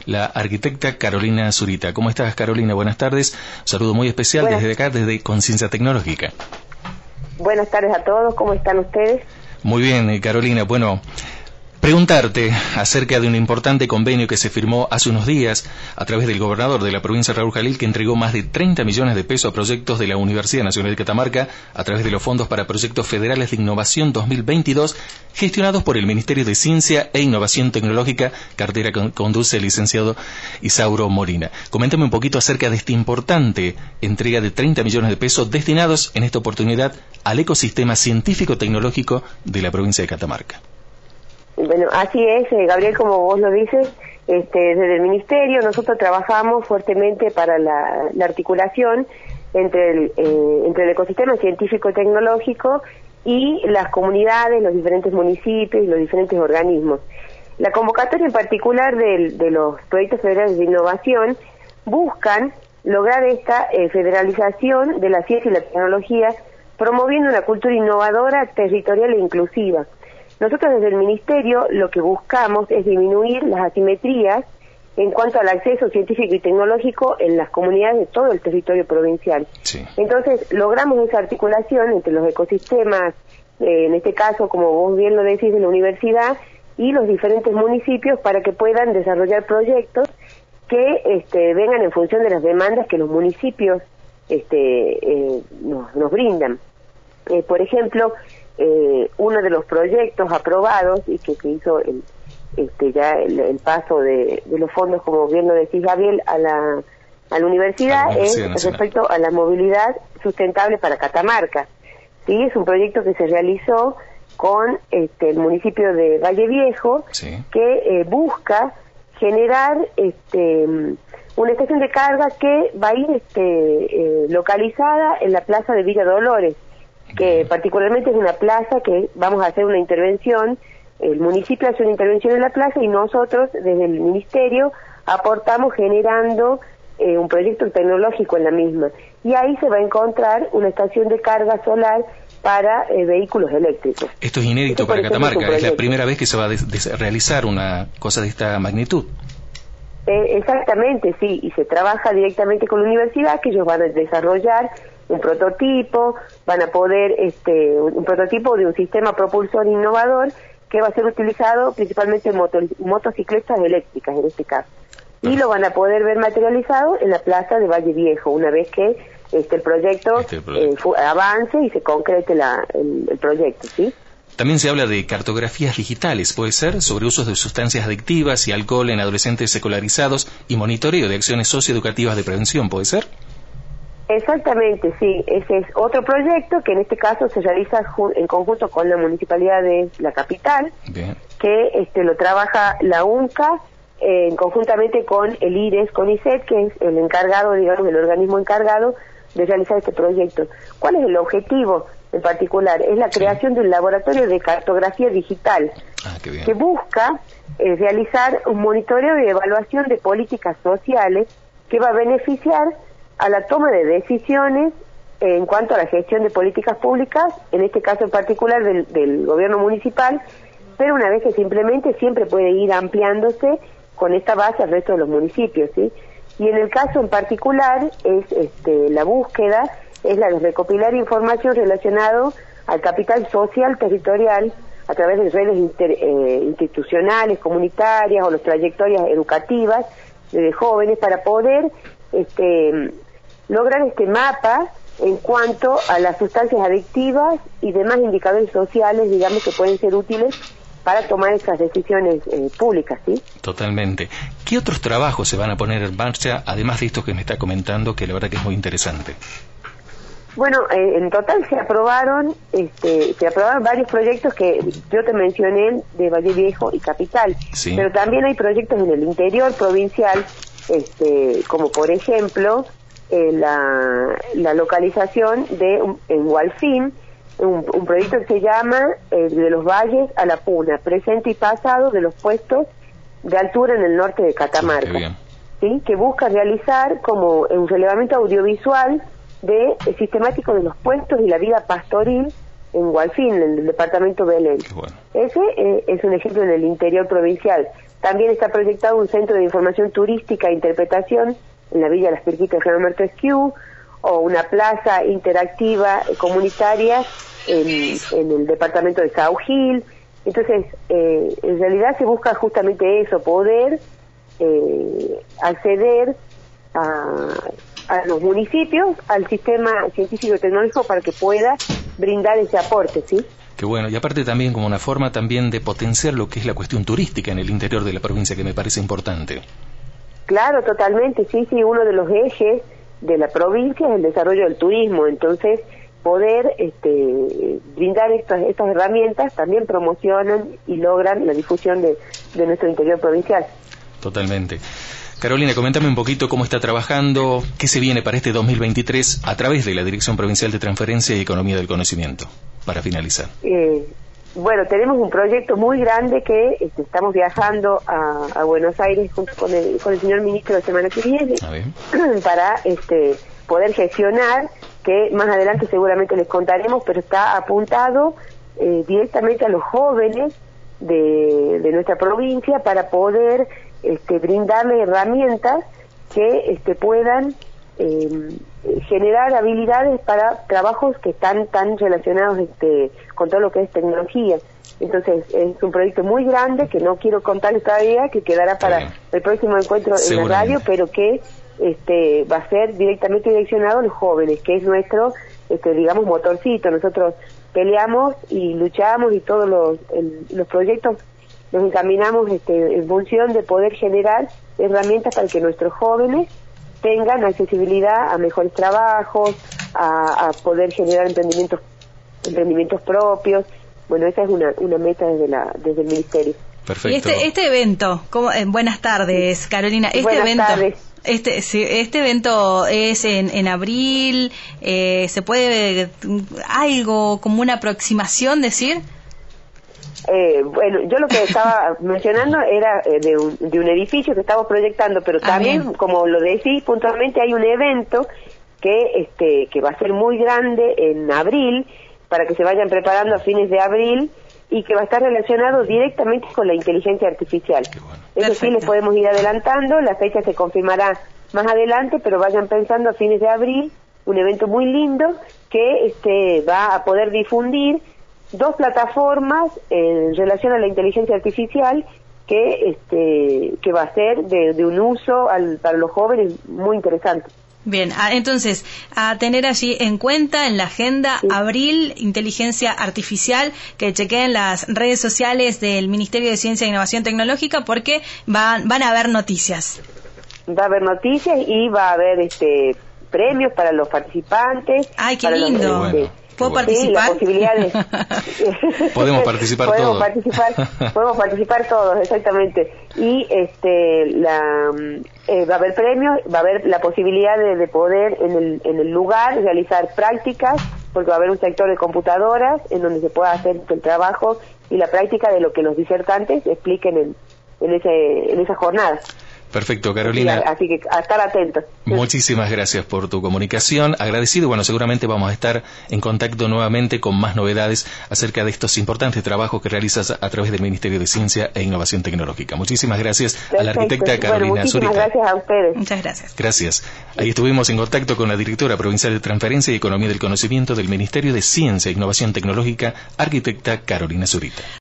la arquitecta Carolina Zurita. ¿Cómo estás, Carolina? Buenas tardes. Un saludo muy especial desde acá, desde Conciencia Tecnológica. Buenas tardes a todos, ¿cómo están ustedes? Muy bien, Carolina. Bueno, preguntarte acerca de un importante convenio que se firmó hace unos días a través del gobernador de la provincia, Raúl Jalil, que entregó más de 30 millones de pesos a proyectos de la Universidad Nacional de Catamarca a través de los fondos para proyectos federales de innovación 2022 gestionados por el Ministerio de Ciencia e Innovación Tecnológica, cartera que conduce el licenciado Isauro Molina. Coméntame un poquito acerca de esta importante entrega de 30 millones de pesos destinados en esta oportunidad al ecosistema científico-tecnológico de la provincia de Catamarca. Bueno, así es, Gabriel, como vos lo dices, desde el Ministerio nosotros trabajamos fuertemente para la articulación entre el ecosistema científico-tecnológico y las comunidades, los diferentes municipios y los diferentes organismos. La convocatoria en particular de los proyectos federales de innovación buscan lograr esta federalización de la ciencia y la tecnología, promoviendo una cultura innovadora, territorial e inclusiva. Nosotros desde el Ministerio lo que buscamos es disminuir las asimetrías en cuanto al acceso científico y tecnológico en las comunidades de todo el territorio provincial. Sí. Entonces, logramos esa articulación entre los ecosistemas, en este caso, como vos bien lo decís, de la universidad y los diferentes municipios para que puedan desarrollar proyectos que vengan en función de las demandas que los municipios nos brindan. Por ejemplo, uno de los proyectos aprobados y que se hizo el paso de los fondos, como bien lo decís, Gabriel, a la Universidad es respecto a la movilidad sustentable para Catamarca. Sí, es un proyecto que se realizó con el municipio de Valle Viejo, sí, que busca generar una estación de carga que va a ir localizada en la plaza de Villa Dolores, que particularmente es una plaza que vamos a hacer una intervención, el municipio hace una intervención en la plaza y nosotros desde el Ministerio aportamos generando un proyecto tecnológico en la misma. Y ahí se va a encontrar una estación de carga solar para vehículos eléctricos. Esto es inédito para Catamarca, es la primera vez que se va a realizar una cosa de esta magnitud. Exactamente, sí, y se trabaja directamente con la universidad, que ellos van a desarrollar un prototipo, van a poder, un prototipo de un sistema propulsor innovador que va a ser utilizado principalmente en motocicletas eléctricas en este caso. Y lo van a poder ver materializado en la plaza de Valle Viejo, una vez que el proyecto avance y se concrete el proyecto, ¿sí? También se habla de cartografías digitales, ¿puede ser? Sobre usos de sustancias adictivas y alcohol en adolescentes escolarizados y monitoreo de acciones socioeducativas de prevención, ¿puede ser? Exactamente, sí. Ese es otro proyecto que en este caso se realiza en conjunto con la Municipalidad de la capital. Bien. Que lo trabaja la UNCA conjuntamente con el IRES, con ICET, que es el encargado, digamos, el organismo encargado de realizar este proyecto. ¿Cuál es el objetivo en particular? Es la creación de un laboratorio de cartografía digital que busca realizar un monitoreo y evaluación de políticas sociales que va a beneficiar a la toma de decisiones en cuanto a la gestión de políticas públicas, en este caso en particular del gobierno municipal, pero una vez que se implemente siempre puede ir ampliándose con esta base al resto de los municipios, ¿sí? Y en el caso en particular es la búsqueda, es la de recopilar información relacionada al capital social territorial a través de redes institucionales, comunitarias o las trayectorias educativas de jóvenes para poder lograr este mapa en cuanto a las sustancias adictivas y demás indicadores sociales, digamos, que pueden ser útiles para tomar esas decisiones públicas, ¿sí? Totalmente. ¿Qué otros trabajos se van a poner en marcha, además de estos que me está comentando, que la verdad que es muy interesante? Bueno, en total se aprobaron varios proyectos que yo te mencioné de Valle Viejo y Capital, sí, pero también hay proyectos en el interior provincial, como por ejemplo la localización en Hualfín, un proyecto que se llama de los valles a la Puna, presente y pasado de los puestos de altura en el norte de Catamarca, ¿sí? Que busca realizar como un relevamiento audiovisual sistemático de los puestos y la vida pastoril en Hualfín, en el departamento Belén. Bueno. Ese es un ejemplo en el interior provincial. También está proyectado un centro de información turística e interpretación en la Villa Las Pirquitas de General Marto Esquiú, o una plaza interactiva comunitaria en el departamento de Sao Gil. Entonces, en realidad se busca justamente eso, poder acceder a los municipios, al sistema científico y tecnológico para que pueda brindar ese aporte, ¿sí? Qué bueno, y aparte también como una forma también de potenciar lo que es la cuestión turística en el interior de la provincia, que me parece importante. Claro, totalmente, sí, uno de los ejes de la provincia es el desarrollo del turismo, entonces poder brindar estas herramientas también promocionan y logran la difusión de nuestro interior provincial. Totalmente. Carolina, coméntame un poquito cómo está trabajando, qué se viene para este 2023 a través de la Dirección Provincial de Transferencia y Economía del Conocimiento, para finalizar. Bueno, tenemos un proyecto muy grande que estamos viajando a Buenos Aires junto con el señor ministro la semana que viene para poder gestionar, que más adelante seguramente les contaremos, pero está apuntado directamente a los jóvenes de nuestra provincia para poder brindarles herramientas que puedan generar habilidades para trabajos que están tan relacionados con todo lo que es tecnología. Entonces es un proyecto muy grande que no quiero contarles todavía, que quedará para el próximo encuentro en la radio, pero que va a ser directamente direccionado a los jóvenes, que es nuestro digamos motorcito. Nosotros peleamos y luchamos y todos los proyectos nos encaminamos en función de poder generar herramientas para que nuestros jóvenes tengan accesibilidad a mejores trabajos, a poder generar emprendimientos propios. Bueno, esa es una meta desde el Ministerio. Perfecto. Y este evento, buenas tardes, Carolina. Este evento es en abril. ¿Se puede algo como una aproximación decir? Bueno, yo lo que estaba mencionando era de un edificio que estamos proyectando, pero también, bien, como lo decís puntualmente, hay un evento que va a ser muy grande en abril, para que se vayan preparando a fines de abril, y que va a estar relacionado directamente con la inteligencia artificial. Eso sí, les podemos ir adelantando, la fecha se confirmará más adelante, pero vayan pensando a fines de abril, un evento muy lindo que va a poder difundir 2 plataformas en relación a la inteligencia artificial que va a ser de un uso para los jóvenes muy interesante. Bien, entonces, a tener allí en cuenta en la agenda, abril, inteligencia artificial, que chequeen las redes sociales del Ministerio de Ciencia e Innovación Tecnológica, porque van a haber noticias. Va a haber noticias y va a haber premios para los participantes. ¡Ay, qué lindo! ¿Puedo participar? Sí, posibilidades. Podemos participar todos. Podemos participar todos, exactamente. Y va a haber premios, va a haber la posibilidad de poder en el lugar realizar prácticas, porque va a haber un sector de computadoras en donde se pueda hacer el trabajo y la práctica de lo que los disertantes expliquen en esa jornada. Perfecto, Carolina. Así que a estar atentos. Muchísimas gracias por tu comunicación. Agradecido. Bueno, seguramente vamos a estar en contacto nuevamente con más novedades acerca de estos importantes trabajos que realizas a través del Ministerio de Ciencia e Innovación Tecnológica. Muchísimas gracias. Perfecto. A la arquitecta Carolina Zurita. Muchísimas gracias a ustedes. Muchas gracias. Gracias. Ahí estuvimos en contacto con la directora provincial de Transferencia y Economía del Conocimiento del Ministerio de Ciencia e Innovación Tecnológica, arquitecta Carolina Zurita.